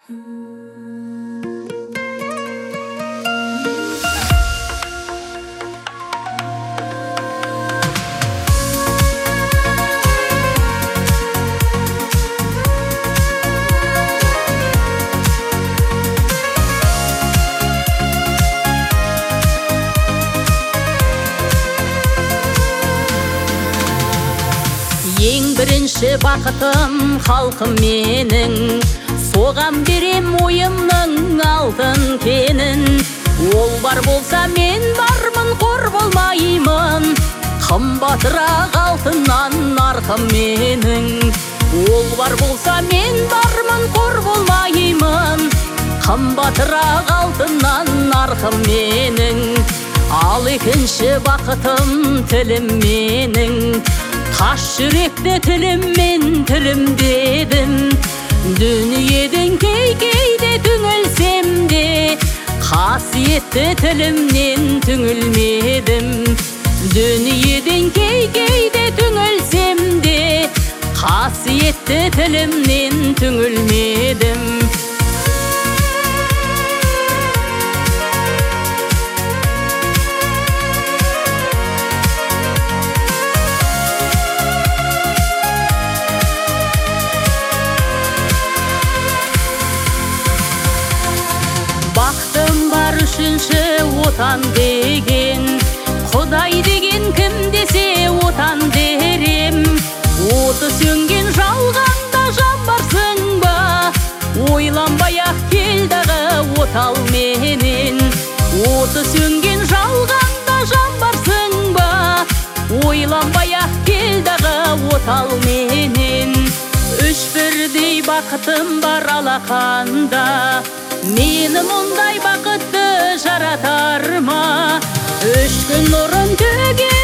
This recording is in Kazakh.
Ең бірінші бақытым халқым менің, соған берем ойымның алтын кенін. Ол бар болса мен бармын, қор болмаймын, қымбатырақ алтыннан нарқым менің. Ол бар болса мен бармын, қор болмаймын, қымбатырақ алтыннан нарқым менің. Ал екінші бақытым тілім менің, таш жүректі тіліммен тілімдедім. Дүниеден кейде түңілсем де, қасиетті тілімнен түңілмедім. Дүниеден кейде түңілсем де, қасиетті тілімнен түңілмедім. Бақтым бар үшінші отан деген, Құдай деген кім десе отан дерем. Оты сөнген жалғанда жан барсың ба, ойланбай-ақ кел дағы отал менен. Оты сөнген жалғанда жан барсың ба, ойланбай-ақ кел дағы отал менен. Үш бірдей бақытым бар алақанда, мені мұндай бақытты жаратар ма? Үш күн нұрын төге